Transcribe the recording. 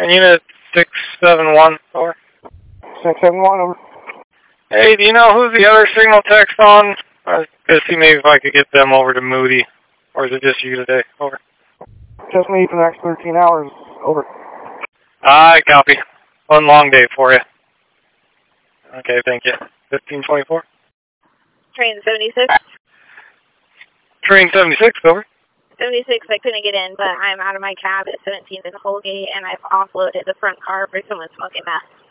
Unit 671, over. 671, over. Hey, do you know who's the other signal text on? I was going to see maybe if I could get them over to Moody. Or is it just you today? Over. Just me for the next 13 hours. Over. I copy. One long day for you. Okay, thank you. 1524. Train 76. Train 76, over. 76, I couldn't get in, but I'm out of my cab at 17th and Holgate, and I've offloaded the front car for someone smoking meth.